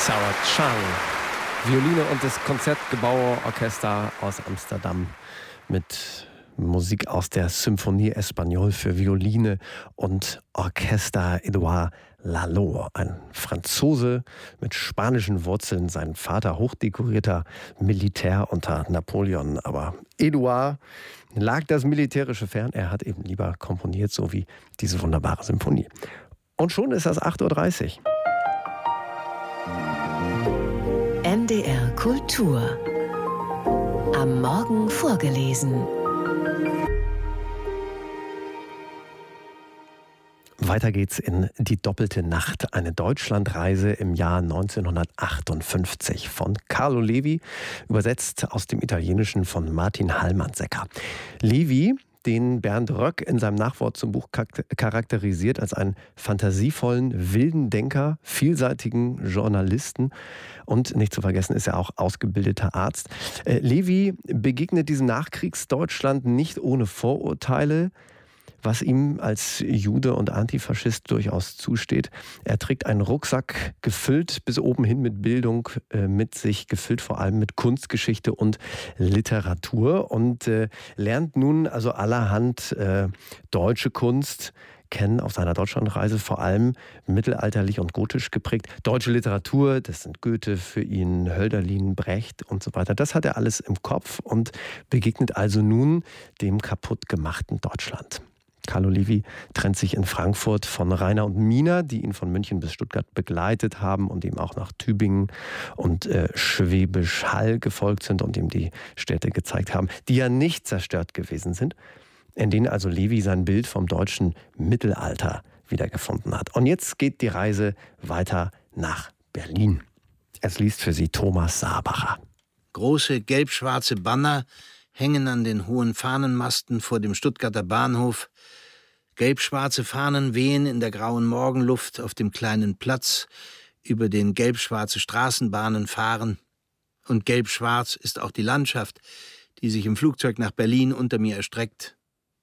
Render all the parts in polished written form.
Sarah Chang. Violine und das Konzertgebauorchester aus Amsterdam mit Musik aus der Symphonie Espagnole für Violine und Orchester. Edouard Lalo, ein Franzose mit spanischen Wurzeln, sein Vater hochdekorierter Militär unter Napoleon. Aber Edouard lag das Militärische fern, er hat eben lieber komponiert, so wie diese wunderbare Symphonie. Und schon ist das 8:30 Uhr. NDR Kultur. Am Morgen vorgelesen. Weiter geht's in Die doppelte Nacht, eine Deutschlandreise im Jahr 1958 von Carlo Levi, übersetzt aus dem Italienischen von Martin Hallmann-Secker. Levi, den Bernd Röck in seinem Nachwort zum Buch charakterisiert als einen fantasievollen, wilden Denker, vielseitigen Journalisten und nicht zu vergessen ist er auch ausgebildeter Arzt. Levi begegnet diesem Nachkriegsdeutschland nicht ohne Vorurteile, was ihm als Jude und Antifaschist durchaus zusteht. Er trägt einen Rucksack, gefüllt bis oben hin mit Bildung mit sich, gefüllt vor allem mit Kunstgeschichte und Literatur und lernt nun also allerhand deutsche Kunst kennen auf seiner Deutschlandreise, vor allem mittelalterlich und gotisch geprägt. Deutsche Literatur, das sind Goethe für ihn, Hölderlin, Brecht und so weiter. Das hat er alles im Kopf und begegnet also nun dem kaputtgemachten Deutschland. Carlo Levi trennt sich in Frankfurt von Rainer und Mina, die ihn von München bis Stuttgart begleitet haben und ihm auch nach Tübingen und Schwäbisch Hall gefolgt sind und ihm die Städte gezeigt haben, die ja nicht zerstört gewesen sind, in denen also Levi sein Bild vom deutschen Mittelalter wiedergefunden hat. Und jetzt geht die Reise weiter nach Berlin. Es liest für Sie Thomas Saarbacher. Große gelb-schwarze Banner hängen an den hohen Fahnenmasten vor dem Stuttgarter Bahnhof. Gelb-schwarze Fahnen wehen in der grauen Morgenluft auf dem kleinen Platz, über den gelb-schwarze Straßenbahnen fahren. Und gelb-schwarz ist auch die Landschaft, die sich im Flugzeug nach Berlin unter mir erstreckt.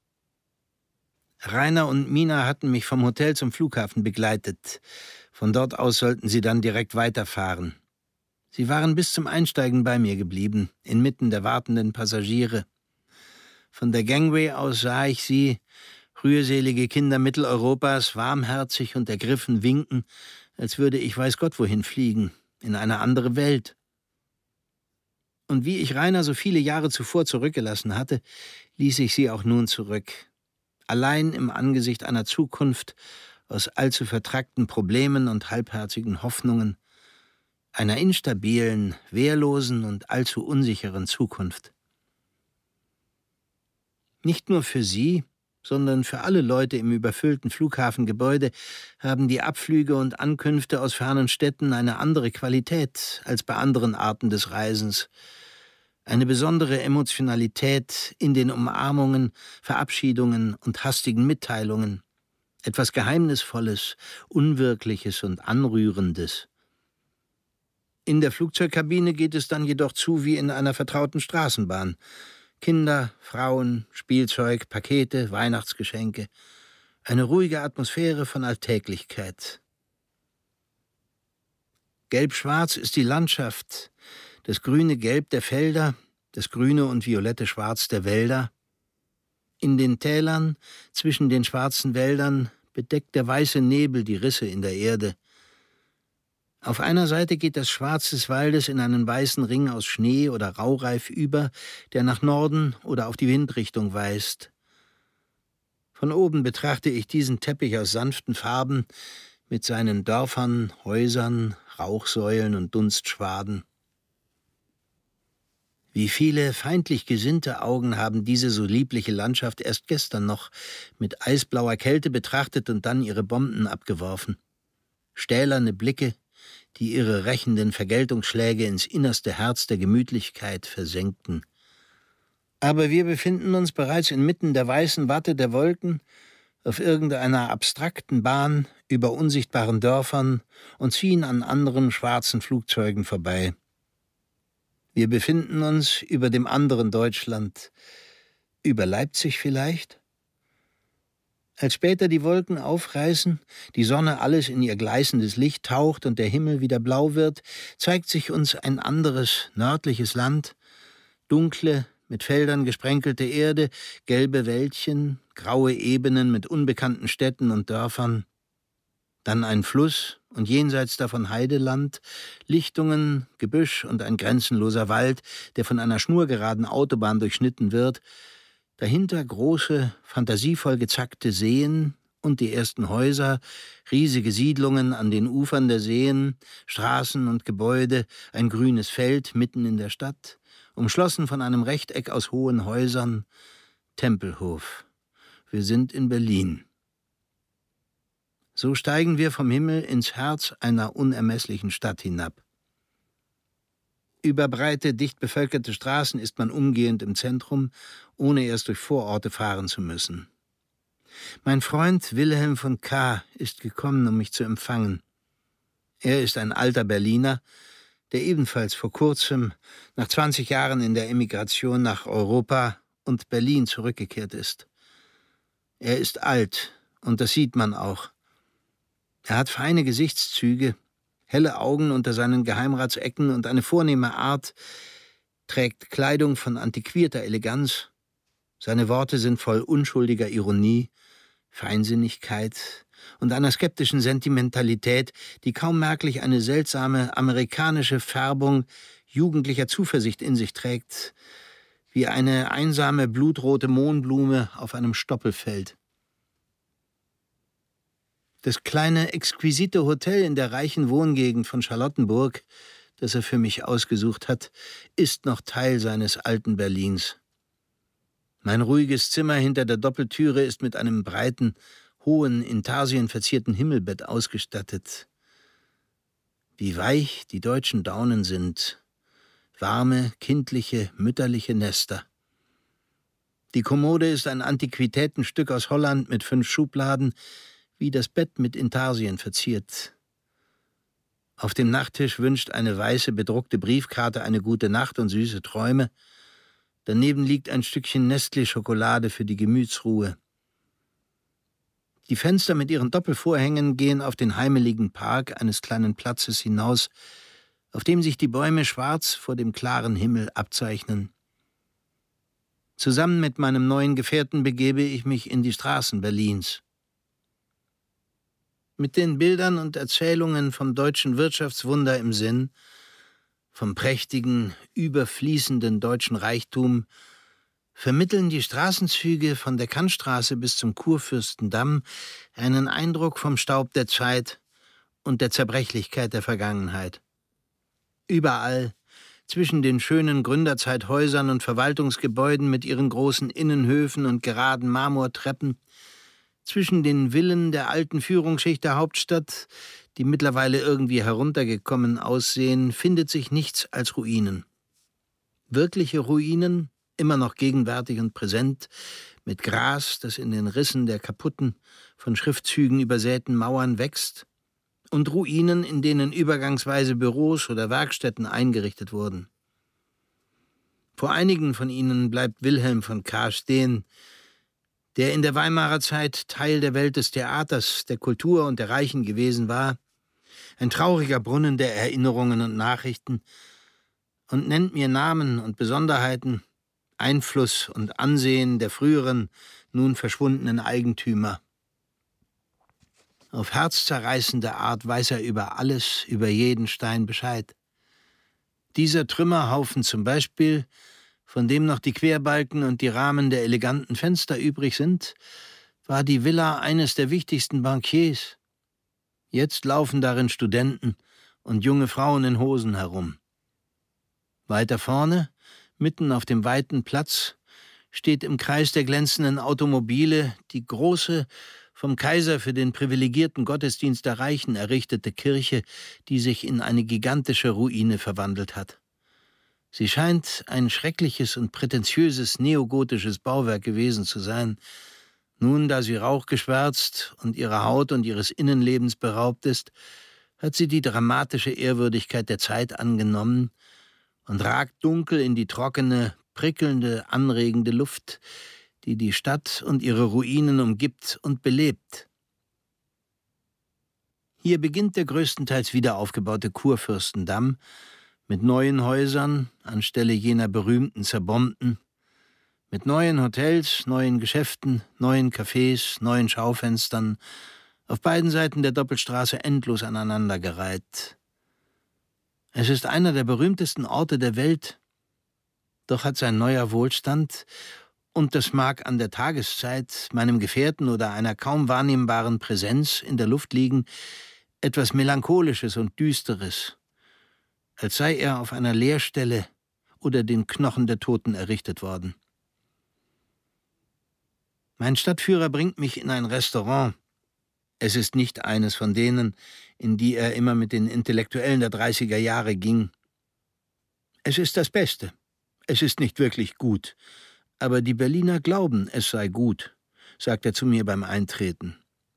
Rainer und Mina hatten mich vom Hotel zum Flughafen begleitet. Von dort aus sollten sie dann direkt weiterfahren. Sie waren bis zum Einsteigen bei mir geblieben, inmitten der wartenden Passagiere. Von der Gangway aus sah ich sie, rührselige Kinder Mitteleuropas, warmherzig und ergriffen winken, als würde ich weiß Gott wohin fliegen, in eine andere Welt. Und wie ich Rainer so viele Jahre zuvor zurückgelassen hatte, ließ ich sie auch nun zurück. Allein im Angesicht einer Zukunft aus allzu vertrackten Problemen und halbherzigen Hoffnungen, einer instabilen, wehrlosen und allzu unsicheren Zukunft. Nicht nur für sie, sondern für alle Leute im überfüllten Flughafengebäude haben die Abflüge und Ankünfte aus fernen Städten eine andere Qualität als bei anderen Arten des Reisens. Eine besondere Emotionalität in den Umarmungen, Verabschiedungen und hastigen Mitteilungen. Etwas Geheimnisvolles, Unwirkliches und Anrührendes. In der Flugzeugkabine geht es dann jedoch zu wie in einer vertrauten Straßenbahn. Kinder, Frauen, Spielzeug, Pakete, Weihnachtsgeschenke. Eine ruhige Atmosphäre von Alltäglichkeit. Gelb-schwarz ist die Landschaft, das grüne Gelb der Felder, das grüne und violette Schwarz der Wälder. In den Tälern, zwischen den schwarzen Wäldern, bedeckt der weiße Nebel die Risse in der Erde. Auf einer Seite geht das Schwarz des Waldes in einen weißen Ring aus Schnee oder Raureif über, der nach Norden oder auf die Windrichtung weist. Von oben betrachte ich diesen Teppich aus sanften Farben mit seinen Dörfern, Häusern, Rauchsäulen und Dunstschwaden. Wie viele feindlich gesinnte Augen haben diese so liebliche Landschaft erst gestern noch mit eisblauer Kälte betrachtet und dann ihre Bomben abgeworfen. Stählerne Blicke, die ihre rächenden Vergeltungsschläge ins innerste Herz der Gemütlichkeit versenkten. Aber wir befinden uns bereits inmitten der weißen Watte der Wolken, auf irgendeiner abstrakten Bahn über unsichtbaren Dörfern und ziehen an anderen schwarzen Flugzeugen vorbei. Wir befinden uns über dem anderen Deutschland, über Leipzig vielleicht? Als später die Wolken aufreißen, die Sonne alles in ihr gleißendes Licht taucht und der Himmel wieder blau wird, zeigt sich uns ein anderes, nördliches Land, dunkle, mit Feldern gesprenkelte Erde, gelbe Wäldchen, graue Ebenen mit unbekannten Städten und Dörfern, dann ein Fluss und jenseits davon Heideland, Lichtungen, Gebüsch und ein grenzenloser Wald, der von einer schnurgeraden Autobahn durchschnitten wird, dahinter große, fantasievoll gezackte Seen und die ersten Häuser, riesige Siedlungen an den Ufern der Seen, Straßen und Gebäude, ein grünes Feld mitten in der Stadt, umschlossen von einem Rechteck aus hohen Häusern, Tempelhof. Wir sind in Berlin. So steigen wir vom Himmel ins Herz einer unermesslichen Stadt hinab. Über breite, dicht bevölkerte Straßen ist man umgehend im Zentrum, ohne erst durch Vororte fahren zu müssen. Mein Freund Wilhelm von K. ist gekommen, um mich zu empfangen. Er ist ein alter Berliner, der ebenfalls vor kurzem, nach 20 Jahren in der Emigration nach Europa und Berlin zurückgekehrt ist. Er ist alt, und das sieht man auch. Er hat feine Gesichtszüge, helle Augen unter seinen Geheimratsecken und eine vornehme Art, trägt Kleidung von antiquierter Eleganz. Seine Worte sind voll unschuldiger Ironie, Feinsinnigkeit und einer skeptischen Sentimentalität, die kaum merklich eine seltsame amerikanische Färbung jugendlicher Zuversicht in sich trägt, wie eine einsame blutrote Mohnblume auf einem Stoppelfeld. Das kleine, exquisite Hotel in der reichen Wohngegend von Charlottenburg, das er für mich ausgesucht hat, ist noch Teil seines alten Berlins. Mein ruhiges Zimmer hinter der Doppeltüre ist mit einem breiten, hohen, Intarsien verzierten Himmelbett ausgestattet. Wie weich die deutschen Daunen sind. Warme, kindliche, mütterliche Nester. Die Kommode ist ein Antiquitätenstück aus Holland mit 5 Schubladen, wie das Bett mit Intarsien verziert. Auf dem Nachttisch wünscht eine weiße, bedruckte Briefkarte eine gute Nacht und süße Träume. Daneben liegt ein Stückchen Nestlé-Schokolade für die Gemütsruhe. Die Fenster mit ihren Doppelvorhängen gehen auf den heimeligen Park eines kleinen Platzes hinaus, auf dem sich die Bäume schwarz vor dem klaren Himmel abzeichnen. Zusammen mit meinem neuen Gefährten begebe ich mich in die Straßen Berlins. Mit den Bildern und Erzählungen vom deutschen Wirtschaftswunder im Sinn, vom prächtigen, überfließenden deutschen Reichtum, vermitteln die Straßenzüge von der Kantstraße bis zum Kurfürstendamm einen Eindruck vom Staub der Zeit und der Zerbrechlichkeit der Vergangenheit. Überall, zwischen den schönen Gründerzeithäusern und Verwaltungsgebäuden mit ihren großen Innenhöfen und geraden Marmortreppen, zwischen den Villen der alten Führungsschicht der Hauptstadt, die mittlerweile irgendwie heruntergekommen aussehen, findet sich nichts als Ruinen. Wirkliche Ruinen, immer noch gegenwärtig und präsent, mit Gras, das in den Rissen der kaputten, von Schriftzügen übersäten Mauern wächst, und Ruinen, in denen übergangsweise Büros oder Werkstätten eingerichtet wurden. Vor einigen von ihnen bleibt Wilhelm von K. stehen, der in der Weimarer Zeit Teil der Welt des Theaters, der Kultur und der Reichen gewesen war, ein trauriger Brunnen der Erinnerungen und Nachrichten, und nennt mir Namen und Besonderheiten, Einfluss und Ansehen der früheren, nun verschwundenen Eigentümer. Auf herzzerreißende Art weiß er über alles, über jeden Stein Bescheid. Dieser Trümmerhaufen zum Beispiel, von dem noch die Querbalken und die Rahmen der eleganten Fenster übrig sind, war die Villa eines der wichtigsten Bankiers. Jetzt laufen darin Studenten und junge Frauen in Hosen herum. Weiter vorne, mitten auf dem weiten Platz, steht im Kreis der glänzenden Automobile die große, vom Kaiser für den privilegierten Gottesdienst der Reichen errichtete Kirche, die sich in eine gigantische Ruine verwandelt hat. Sie scheint ein schreckliches und prätentiöses neogotisches Bauwerk gewesen zu sein. Nun, da sie rauchgeschwärzt und ihrer Haut und ihres Innenlebens beraubt ist, hat sie die dramatische Ehrwürdigkeit der Zeit angenommen und ragt dunkel in die trockene, prickelnde, anregende Luft, die die Stadt und ihre Ruinen umgibt und belebt. Hier beginnt der größtenteils wiederaufgebaute Kurfürstendamm mit neuen Häusern anstelle jener berühmten zerbombten, mit neuen Hotels, neuen Geschäften, neuen Cafés, neuen Schaufenstern, auf beiden Seiten der Doppelstraße endlos aneinandergereiht. Es ist einer der berühmtesten Orte der Welt, doch hat sein neuer Wohlstand, und das mag an der Tageszeit, meinem Gefährten oder einer kaum wahrnehmbaren Präsenz in der Luft liegen, etwas Melancholisches und Düsteres, als sei er auf einer Leerstelle oder den Knochen der Toten errichtet worden. Mein Stadtführer bringt mich in ein Restaurant. Es ist nicht eines von denen, in die er immer mit den Intellektuellen der 30er Jahre ging. Es ist das Beste. Es ist nicht wirklich gut. Aber die Berliner glauben, es sei gut, sagt er zu mir beim Eintreten.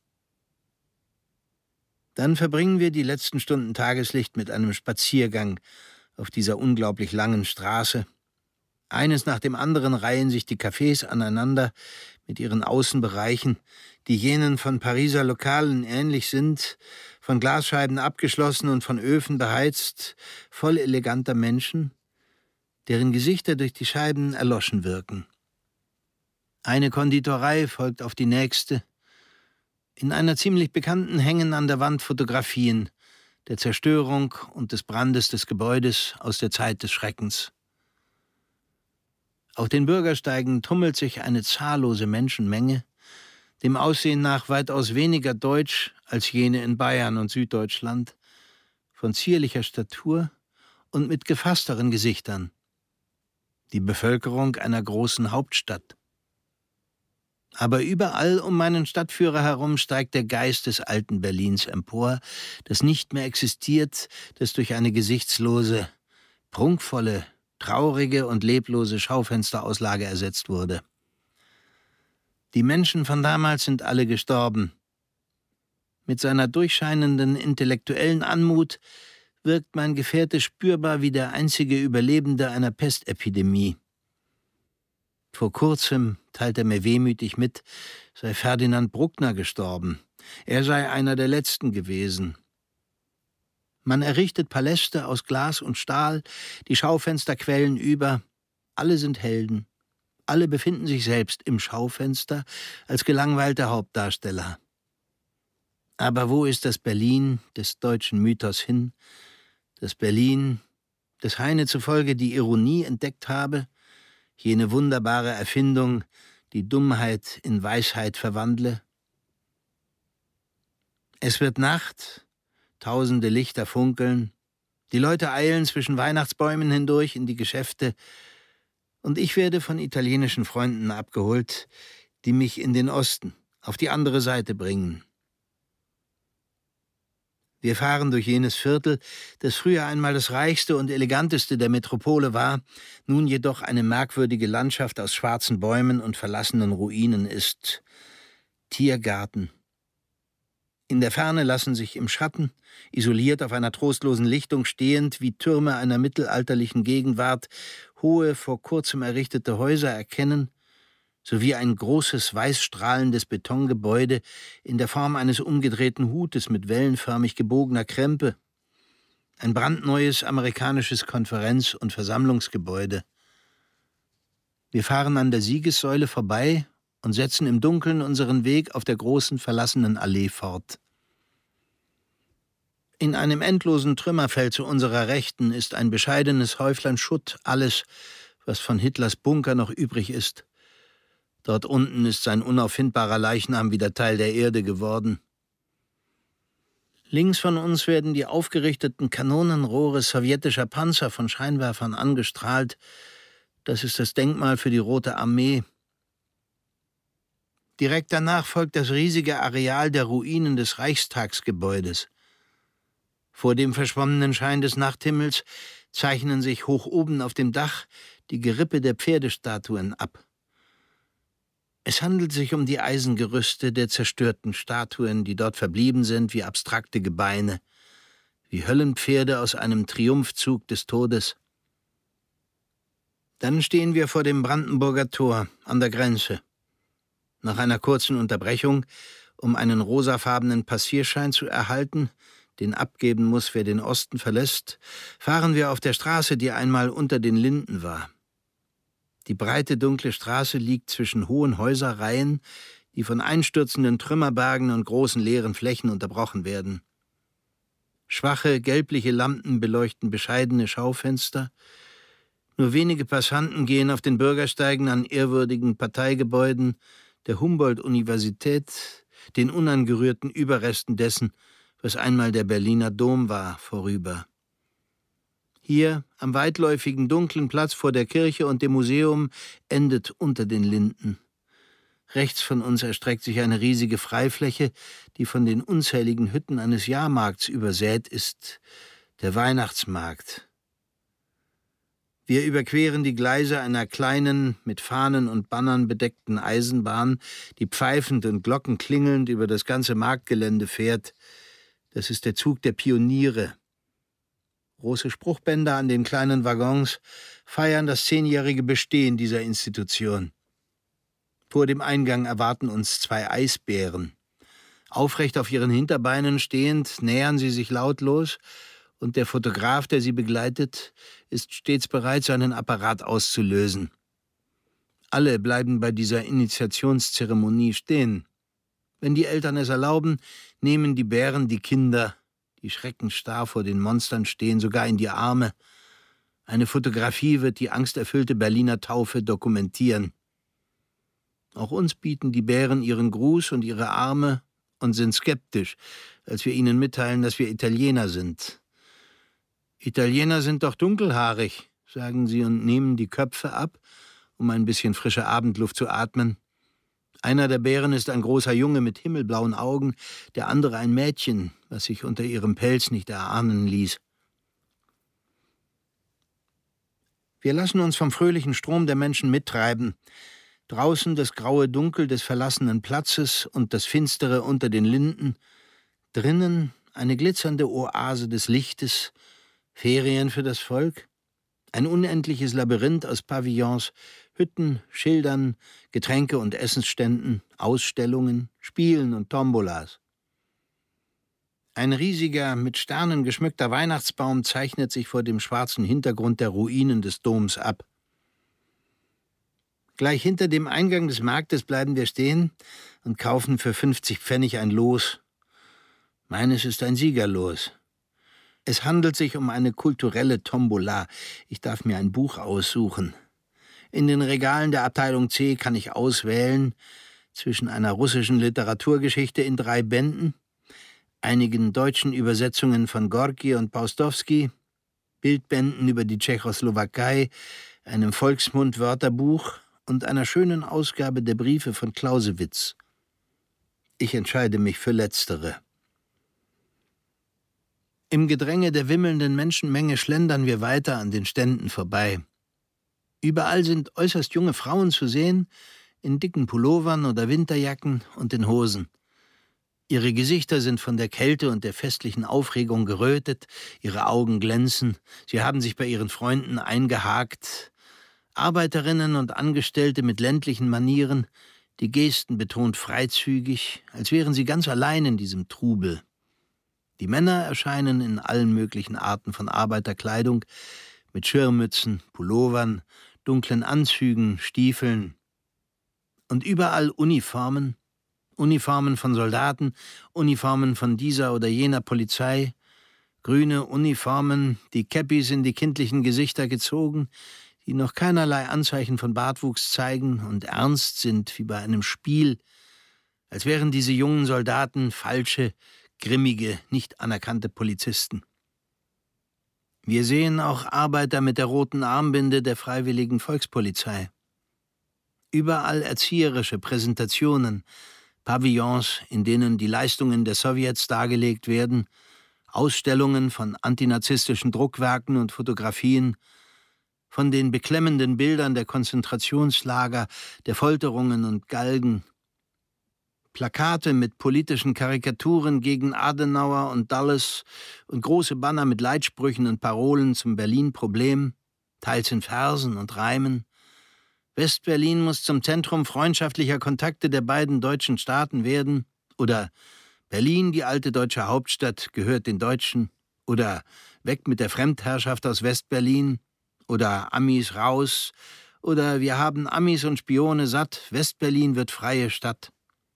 Dann verbringen wir die letzten Stunden Tageslicht mit einem Spaziergang auf dieser unglaublich langen Straße. Eines nach dem anderen reihen sich die Cafés aneinander mit ihren Außenbereichen, die jenen von Pariser Lokalen ähnlich sind, von Glasscheiben abgeschlossen und von Öfen beheizt, voll eleganter Menschen, deren Gesichter durch die Scheiben erloschen wirken. Eine Konditorei folgt auf die nächste. In einer ziemlich bekannten hängen an der Wand Fotografien der Zerstörung und des Brandes des Gebäudes aus der Zeit des Schreckens. Auf den Bürgersteigen tummelt sich eine zahllose Menschenmenge, dem Aussehen nach weitaus weniger deutsch als jene in Bayern und Süddeutschland, von zierlicher Statur und mit gefassteren Gesichtern. Die Bevölkerung einer großen Hauptstadt. Aber überall um meinen Stadtführer herum steigt der Geist des alten Berlins empor, das nicht mehr existiert, das durch eine gesichtslose, prunkvolle, traurige und leblose Schaufensterauslage ersetzt wurde. Die Menschen von damals sind alle gestorben. Mit seiner durchscheinenden intellektuellen Anmut wirkt mein Gefährte spürbar wie der einzige Überlebende einer Pestepidemie. Vor kurzem teilt er mir wehmütig mit, sei Ferdinand Bruckner gestorben. Er sei einer der Letzten gewesen. Man errichtet Paläste aus Glas und Stahl, die Schaufenster quellen über. Alle sind Helden. Alle befinden sich selbst im Schaufenster als gelangweilte Hauptdarsteller. Aber wo ist das Berlin des deutschen Mythos hin? Das Berlin, das Heine zufolge die Ironie entdeckt habe, jene wunderbare Erfindung, die Dummheit in Weisheit verwandle? Es wird Nacht, tausende Lichter funkeln, die Leute eilen zwischen Weihnachtsbäumen hindurch in die Geschäfte, und ich werde von italienischen Freunden abgeholt, die mich in den Osten, auf die andere Seite bringen. Wir fahren durch jenes Viertel, das früher einmal das reichste und eleganteste der Metropole war, nun jedoch eine merkwürdige Landschaft aus schwarzen Bäumen und verlassenen Ruinen ist. Tiergarten. In der Ferne lassen sich im Schatten, isoliert auf einer trostlosen Lichtung stehend, wie Türme einer mittelalterlichen Gegenwart, hohe, vor kurzem errichtete Häuser erkennen, sowie ein großes, weißstrahlendes Betongebäude in der Form eines umgedrehten Hutes mit wellenförmig gebogener Krempe. Ein brandneues amerikanisches Konferenz- und Versammlungsgebäude. Wir fahren an der Siegessäule vorbei und setzen im Dunkeln unseren Weg auf der großen, verlassenen Allee fort. In einem endlosen Trümmerfeld zu unserer Rechten ist ein bescheidenes Häuflein Schutt, alles, was von Hitlers Bunker noch übrig ist. Dort unten ist sein unauffindbarer Leichnam wieder Teil der Erde geworden. Links von uns werden die aufgerichteten Kanonenrohre sowjetischer Panzer von Scheinwerfern angestrahlt. Das ist das Denkmal für die Rote Armee. Direkt danach folgt das riesige Areal der Ruinen des Reichstagsgebäudes. Vor dem verschwommenen Schein des Nachthimmels zeichnen sich hoch oben auf dem Dach die Gerippe der Pferdestatuen ab. Es handelt sich um die Eisengerüste der zerstörten Statuen, die dort verblieben sind wie abstrakte Gebeine, wie Höllenpferde aus einem Triumphzug des Todes. Dann stehen wir vor dem Brandenburger Tor an der Grenze, Nach einer kurzen Unterbrechung, um einen rosafarbenen Passierschein zu erhalten, den abgeben muss, wer den Osten verlässt, fahren wir auf der Straße, die einmal unter den Linden war. Die breite, dunkle Straße liegt zwischen hohen Häuserreihen, die von einstürzenden Trümmerbergen und großen leeren Flächen unterbrochen werden. Schwache, gelbliche Lampen beleuchten bescheidene Schaufenster. Nur wenige Passanten gehen auf den Bürgersteigen an ehrwürdigen Parteigebäuden der Humboldt-Universität, den unangerührten Überresten dessen, was einmal der Berliner Dom war, vorüber. Hier, am weitläufigen dunklen Platz vor der Kirche und dem Museum, endet unter den Linden. Rechts von uns erstreckt sich eine riesige Freifläche, die von den unzähligen Hütten eines Jahrmarkts übersät ist, der Weihnachtsmarkt. Wir überqueren die Gleise einer kleinen, mit Fahnen und Bannern bedeckten Eisenbahn, die pfeifend und glockenklingelnd über das ganze Marktgelände fährt. Das ist der Zug der Pioniere. Große Spruchbänder an den kleinen Waggons feiern das 10-jährige Bestehen dieser Institution. Vor dem Eingang erwarten uns 2 Eisbären. Aufrecht auf ihren Hinterbeinen stehend, nähern sie sich lautlos, und der Fotograf, der sie begleitet, ist stets bereit, seinen Apparat auszulösen. Alle bleiben bei dieser Initiationszeremonie stehen. Wenn die Eltern es erlauben, nehmen die Bären die Kinder, die schreckensstarr vor den Monstern stehen, sogar in die Arme. Eine Fotografie wird die angsterfüllte Berliner Taufe dokumentieren. Auch uns bieten die Bären ihren Gruß und ihre Arme und sind skeptisch, als wir ihnen mitteilen, dass wir Italiener sind. »Italiener sind doch dunkelhaarig«, sagen sie und nehmen die Köpfe ab, um ein bisschen frische Abendluft zu atmen. Einer der Bären ist ein großer Junge mit himmelblauen Augen, der andere ein Mädchen, was sich unter ihrem Pelz nicht erahnen ließ. Wir lassen uns vom fröhlichen Strom der Menschen mittreiben. Draußen das graue Dunkel des verlassenen Platzes und das Finstere unter den Linden. Drinnen eine glitzernde Oase des Lichtes, Ferien für das Volk, ein unendliches Labyrinth aus Pavillons, Hütten, Schildern, Getränke- und Essensständen, Ausstellungen, Spielen und Tombolas. Ein riesiger, mit Sternen geschmückter Weihnachtsbaum zeichnet sich vor dem schwarzen Hintergrund der Ruinen des Doms ab. Gleich hinter dem Eingang des Marktes bleiben wir stehen und kaufen für 50 Pfennig ein Los. Meines ist ein Siegerlos. Es handelt sich um eine kulturelle Tombola. Ich darf mir ein Buch aussuchen. In den Regalen der Abteilung C kann ich auswählen zwischen einer russischen Literaturgeschichte in 3 Bänden, einigen deutschen Übersetzungen von Gorki und Paustowski, Bildbänden über die Tschechoslowakei, einem Volksmund-Wörterbuch und einer schönen Ausgabe der Briefe von Clausewitz. Ich entscheide mich für letztere. Im Gedränge der wimmelnden Menschenmenge schlendern wir weiter an den Ständen vorbei. Überall sind äußerst junge Frauen zu sehen, in dicken Pullovern oder Winterjacken und in Hosen. Ihre Gesichter sind von der Kälte und der festlichen Aufregung gerötet, ihre Augen glänzen, sie haben sich bei ihren Freunden eingehakt. Arbeiterinnen und Angestellte mit ländlichen Manieren, die Gesten betont freizügig, als wären sie ganz allein in diesem Trubel. Die Männer erscheinen in allen möglichen Arten von Arbeiterkleidung, mit Schirmmützen, Pullovern, dunklen Anzügen, Stiefeln. Und überall Uniformen, Uniformen von Soldaten, Uniformen von dieser oder jener Polizei, grüne Uniformen, die Käppis in die kindlichen Gesichter gezogen, die noch keinerlei Anzeichen von Bartwuchs zeigen und ernst sind wie bei einem Spiel, als wären diese jungen Soldaten falsche, grimmige, nicht anerkannte Polizisten. Wir sehen auch Arbeiter mit der roten Armbinde der Freiwilligen Volkspolizei. Überall erzieherische Präsentationen, Pavillons, in denen die Leistungen der Sowjets dargelegt werden, Ausstellungen von antinazistischen Druckwerken und Fotografien, von den beklemmenden Bildern der Konzentrationslager, der Folterungen und Galgen, Plakate mit politischen Karikaturen gegen Adenauer und Dulles und große Banner mit Leitsprüchen und Parolen zum Berlin-Problem, teils in Versen und Reimen, West-Berlin muss zum Zentrum freundschaftlicher Kontakte der beiden deutschen Staaten werden. Oder Berlin, die alte deutsche Hauptstadt, gehört den Deutschen. Oder weg mit der Fremdherrschaft aus West-Berlin. Oder Amis raus. Oder wir haben Amis und Spione satt. West-Berlin wird freie Stadt.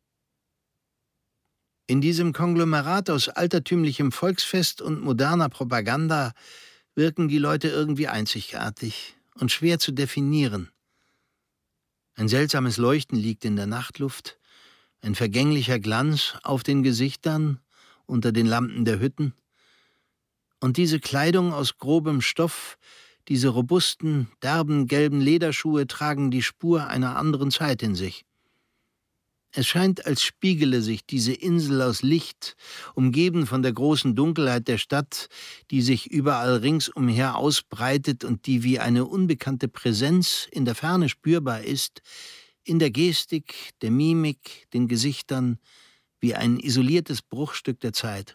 In diesem Konglomerat aus altertümlichem Volksfest und moderner Propaganda wirken die Leute irgendwie einzigartig und schwer zu definieren. Ein seltsames Leuchten liegt in der Nachtluft, ein vergänglicher Glanz auf den Gesichtern unter den Lampen der Hütten. Und diese Kleidung aus grobem Stoff, diese robusten, derben, gelben Lederschuhe tragen die Spur einer anderen Zeit in sich. Es scheint, als spiegele sich diese Insel aus Licht, umgeben von der großen Dunkelheit der Stadt, die sich überall ringsumher ausbreitet und die wie eine unbekannte Präsenz in der Ferne spürbar ist, in der Gestik, der Mimik, den Gesichtern, wie ein isoliertes Bruchstück der Zeit.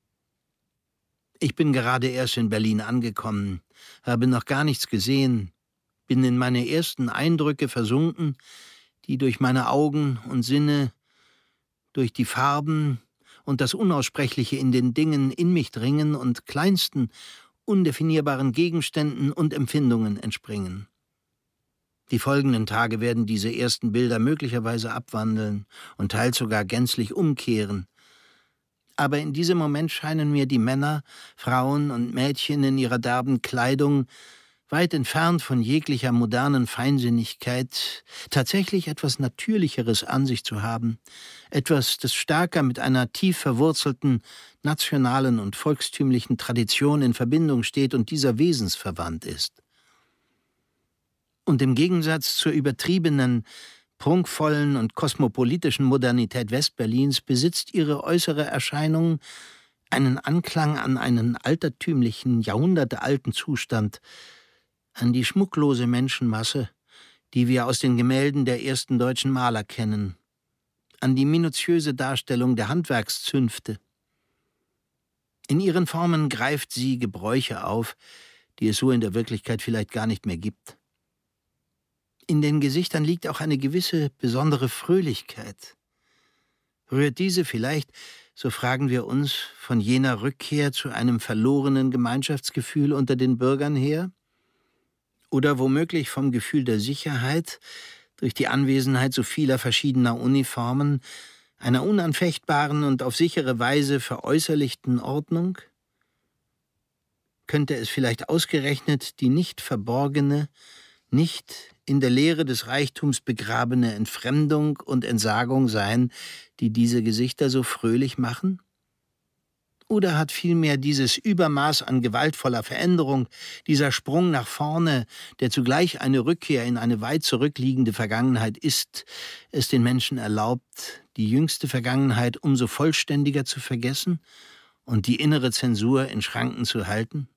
Ich bin gerade erst in Berlin angekommen, habe noch gar nichts gesehen, bin in meine ersten Eindrücke versunken, die durch meine Augen und Sinne, durch die Farben und das Unaussprechliche in den Dingen in mich dringen und kleinsten, undefinierbaren Gegenständen und Empfindungen entspringen. Die folgenden Tage werden diese ersten Bilder möglicherweise abwandeln und teils sogar gänzlich umkehren. Aber in diesem Moment scheinen mir die Männer, Frauen und Mädchen in ihrer derben Kleidung, weit entfernt von jeglicher modernen Feinsinnigkeit, tatsächlich etwas Natürlicheres an sich zu haben, etwas, das stärker mit einer tief verwurzelten nationalen und volkstümlichen Tradition in Verbindung steht und dieser wesensverwandt ist. Und im Gegensatz zur übertriebenen, prunkvollen und kosmopolitischen Modernität Westberlins besitzt ihre äußere Erscheinung einen Anklang an einen altertümlichen, jahrhundertealten Zustand, an die schmucklose Menschenmasse, die wir aus den Gemälden der ersten deutschen Maler kennen, an die minutiöse Darstellung der Handwerkszünfte. In ihren Formen greift sie Gebräuche auf, die es so in der Wirklichkeit vielleicht gar nicht mehr gibt. In den Gesichtern liegt auch eine gewisse besondere Fröhlichkeit. Rührt diese vielleicht, so fragen wir uns, von jener Rückkehr zu einem verlorenen Gemeinschaftsgefühl unter den Bürgern her? Oder womöglich vom Gefühl der Sicherheit durch die Anwesenheit so vieler verschiedener Uniformen, einer unanfechtbaren und auf sichere Weise veräußerlichten Ordnung? Könnte es vielleicht ausgerechnet die nicht verborgene, nicht in der Leere des Reichtums begrabene Entfremdung und Entsagung sein, die diese Gesichter so fröhlich machen? Oder hat vielmehr dieses Übermaß an gewaltvoller Veränderung, dieser Sprung nach vorne, der zugleich eine Rückkehr in eine weit zurückliegende Vergangenheit ist, es den Menschen erlaubt, die jüngste Vergangenheit umso vollständiger zu vergessen und die innere Zensur in Schranken zu halten?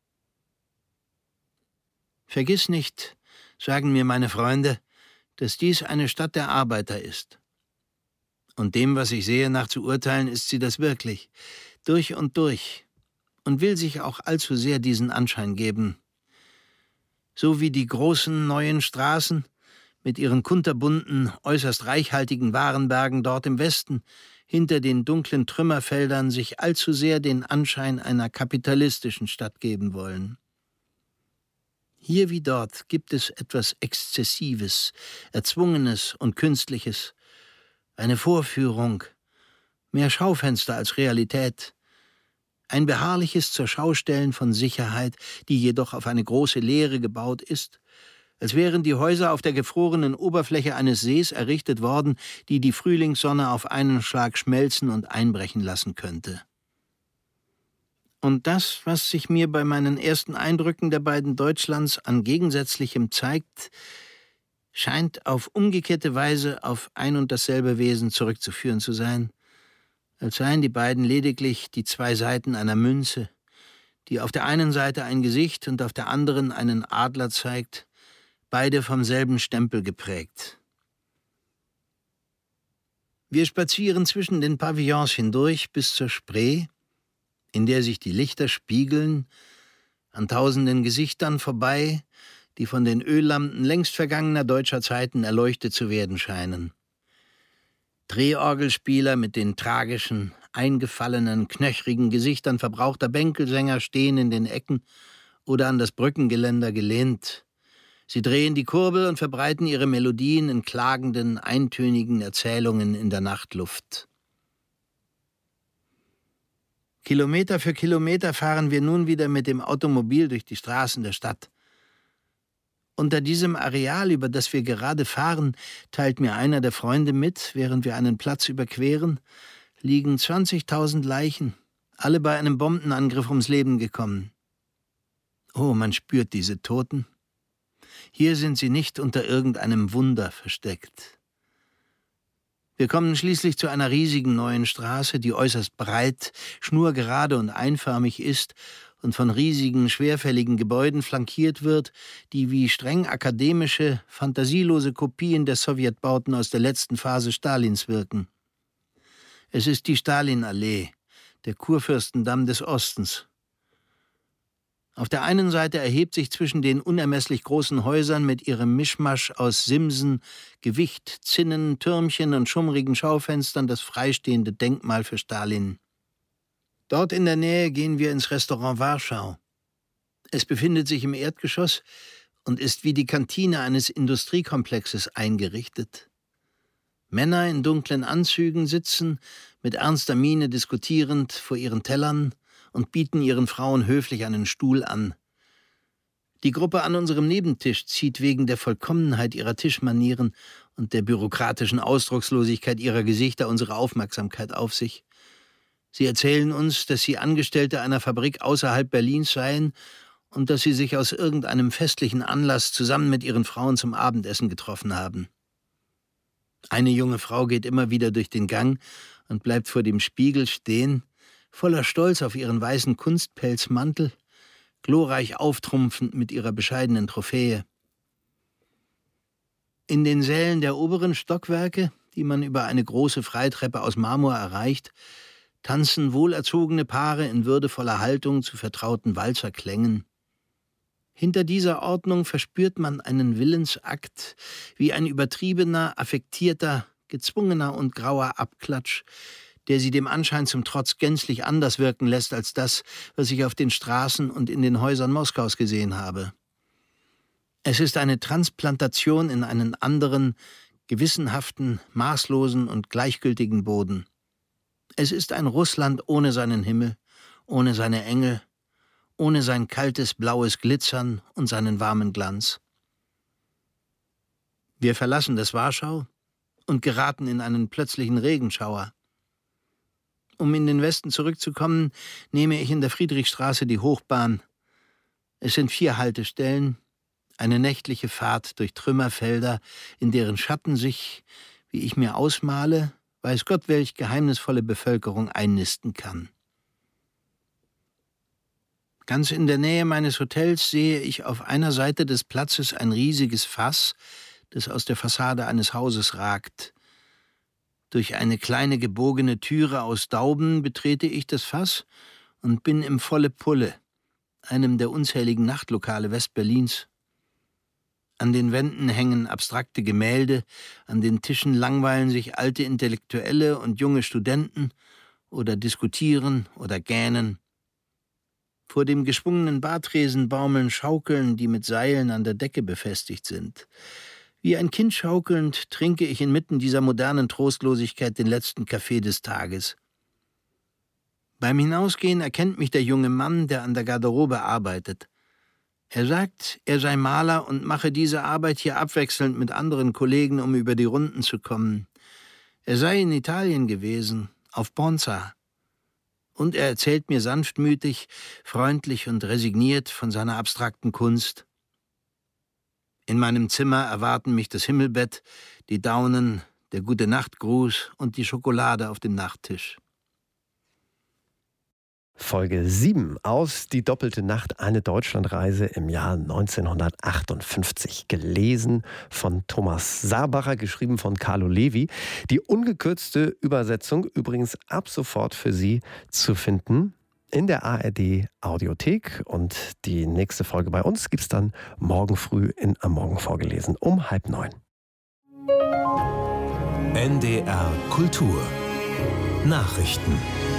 Vergiss nicht, sagen mir meine Freunde, dass dies eine Stadt der Arbeiter ist. Und dem, was ich sehe, nach zu urteilen, ist sie das wirklich, durch und durch, und will sich auch allzu sehr diesen Anschein geben. So wie die großen neuen Straßen mit ihren kunterbunten, äußerst reichhaltigen Warenbergen dort im Westen, hinter den dunklen Trümmerfeldern sich allzu sehr den Anschein einer kapitalistischen Stadt geben wollen. Hier wie dort gibt es etwas Exzessives, Erzwungenes und Künstliches, eine Vorführung, mehr Schaufenster als Realität, ein beharrliches Zurschaustellen von Sicherheit, die jedoch auf eine große Leere gebaut ist, als wären die Häuser auf der gefrorenen Oberfläche eines Sees errichtet worden, die die Frühlingssonne auf einen Schlag schmelzen und einbrechen lassen könnte. Und das, was sich mir bei meinen ersten Eindrücken der beiden Deutschlands an Gegensätzlichem zeigt, scheint auf umgekehrte Weise auf ein und dasselbe Wesen zurückzuführen zu sein, als seien die beiden lediglich die zwei Seiten einer Münze, die auf der einen Seite ein Gesicht und auf der anderen einen Adler zeigt, beide vom selben Stempel geprägt. Wir spazieren zwischen den Pavillons hindurch bis zur Spree, in der sich die Lichter spiegeln, an tausenden Gesichtern vorbei, die von den Öllampen längst vergangener deutscher Zeiten erleuchtet zu werden scheinen. Drehorgelspieler mit den tragischen, eingefallenen, knöchrigen Gesichtern verbrauchter Bänkelsänger stehen in den Ecken oder an das Brückengeländer gelehnt. Sie drehen die Kurbel und verbreiten ihre Melodien in klagenden, eintönigen Erzählungen in der Nachtluft. Kilometer für Kilometer fahren wir nun wieder mit dem Automobil durch die Straßen der Stadt. Unter diesem Areal, über das wir gerade fahren, teilt mir einer der Freunde mit, während wir einen Platz überqueren, liegen 20.000 Leichen, alle bei einem Bombenangriff ums Leben gekommen. Oh, man spürt diese Toten. Hier sind sie nicht unter irgendeinem Wunder versteckt. Wir kommen schließlich zu einer riesigen neuen Straße, die äußerst breit, schnurgerade und einförmig ist und von riesigen, schwerfälligen Gebäuden flankiert wird, die wie streng akademische, fantasielose Kopien der Sowjetbauten aus der letzten Phase Stalins wirken. Es ist die Stalinallee, der Kurfürstendamm des Ostens. Auf der einen Seite erhebt sich zwischen den unermesslich großen Häusern mit ihrem Mischmasch aus Simsen, Gewicht, Zinnen, Türmchen und schummrigen Schaufenstern das freistehende Denkmal für Stalin. Dort in der Nähe gehen wir ins Restaurant Warschau. Es befindet sich im Erdgeschoss und ist wie die Kantine eines Industriekomplexes eingerichtet. Männer in dunklen Anzügen sitzen, mit ernster Miene diskutierend vor ihren Tellern und bieten ihren Frauen höflich einen Stuhl an. Die Gruppe an unserem Nebentisch zieht wegen der Vollkommenheit ihrer Tischmanieren und der bürokratischen Ausdruckslosigkeit ihrer Gesichter unsere Aufmerksamkeit auf sich. Sie erzählen uns, dass sie Angestellte einer Fabrik außerhalb Berlins seien und dass sie sich aus irgendeinem festlichen Anlass zusammen mit ihren Frauen zum Abendessen getroffen haben. Eine junge Frau geht immer wieder durch den Gang und bleibt vor dem Spiegel stehen, voller Stolz auf ihren weißen Kunstpelzmantel, glorreich auftrumpfend mit ihrer bescheidenen Trophäe. In den Sälen der oberen Stockwerke, die man über eine große Freitreppe aus Marmor erreicht, tanzen wohlerzogene Paare in würdevoller Haltung zu vertrauten Walzerklängen. Hinter dieser Ordnung verspürt man einen Willensakt, wie ein übertriebener, affektierter, gezwungener und grauer Abklatsch, der sie dem Anschein zum Trotz gänzlich anders wirken lässt als das, was ich auf den Straßen und in den Häusern Moskaus gesehen habe. Es ist eine Transplantation in einen anderen, gewissenhaften, maßlosen und gleichgültigen Boden. Es ist ein Russland ohne seinen Himmel, ohne seine Engel, ohne sein kaltes, blaues Glitzern und seinen warmen Glanz. Wir verlassen das Warschau und geraten in einen plötzlichen Regenschauer. Um in den Westen zurückzukommen, nehme ich in der Friedrichstraße die Hochbahn. Es sind 4 Haltestellen, eine nächtliche Fahrt durch Trümmerfelder, in deren Schatten sich, wie ich mir ausmale, weiß Gott welch geheimnisvolle Bevölkerung einnisten kann. Ganz in der Nähe meines Hotels sehe ich auf einer Seite des Platzes ein riesiges Fass, das aus der Fassade eines Hauses ragt. Durch eine kleine gebogene Türe aus Dauben betrete ich das Fass und bin im Volle Pulle, einem der unzähligen Nachtlokale Westberlins. An den Wänden hängen abstrakte Gemälde, an den Tischen langweilen sich alte Intellektuelle und junge Studenten oder diskutieren oder gähnen. Vor dem geschwungenen Bartresen baumeln Schaukeln, die mit Seilen an der Decke befestigt sind. Wie ein Kind schaukelnd trinke ich inmitten dieser modernen Trostlosigkeit den letzten Kaffee des Tages. Beim Hinausgehen erkennt mich der junge Mann, der an der Garderobe arbeitet. Er sagt, er sei Maler und mache diese Arbeit hier abwechselnd mit anderen Kollegen, um über die Runden zu kommen. Er sei in Italien gewesen, auf Ponza. Und er erzählt mir sanftmütig, freundlich und resigniert von seiner abstrakten Kunst. In meinem Zimmer erwarten mich das Himmelbett, die Daunen, der Gute-Nacht-Gruß und die Schokolade auf dem Nachttisch. Folge 7 aus Die doppelte Nacht, eine Deutschlandreise im Jahr 1958. Gelesen von Thomas Saarbacher, geschrieben von Carlo Levi. Die ungekürzte Übersetzung übrigens ab sofort für Sie zu finden in der ARD Audiothek. Und die nächste Folge bei uns gibt es dann morgen früh in Am Morgen vorgelesen um 8:30. NDR Kultur Nachrichten.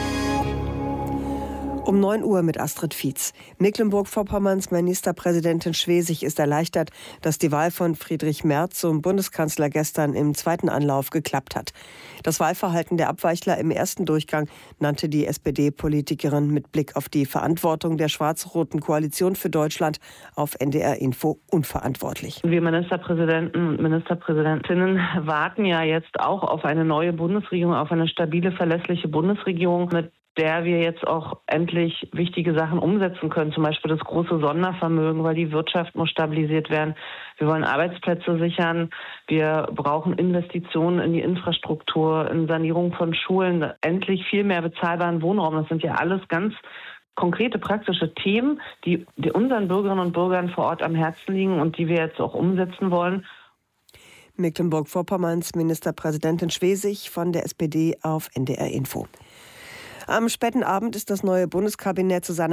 Um 9 Uhr mit Astrid Fietz. Mecklenburg-Vorpommerns Ministerpräsidentin Schwesig ist erleichtert, dass die Wahl von Friedrich Merz zum Bundeskanzler gestern im zweiten Anlauf geklappt hat. Das Wahlverhalten der Abweichler im ersten Durchgang nannte die SPD-Politikerin mit Blick auf die Verantwortung der schwarz-roten Koalition für Deutschland auf NDR Info unverantwortlich. Wir Ministerpräsidenten und Ministerpräsidentinnen warten ja jetzt auch auf eine neue Bundesregierung, auf eine stabile, verlässliche Bundesregierung, mit der wir jetzt auch endlich wichtige Sachen umsetzen können, zum Beispiel das große Sondervermögen, weil die Wirtschaft muss stabilisiert werden. Wir wollen Arbeitsplätze sichern. Wir brauchen Investitionen in die Infrastruktur, in Sanierung von Schulen, endlich viel mehr bezahlbaren Wohnraum. Das sind ja alles ganz konkrete, praktische Themen, die unseren Bürgerinnen und Bürgern vor Ort am Herzen liegen und die wir jetzt auch umsetzen wollen. Mecklenburg-Vorpommerns Ministerpräsidentin Schwesig von der SPD auf NDR Info. Am späten Abend ist das neue Bundeskabinett zu seiner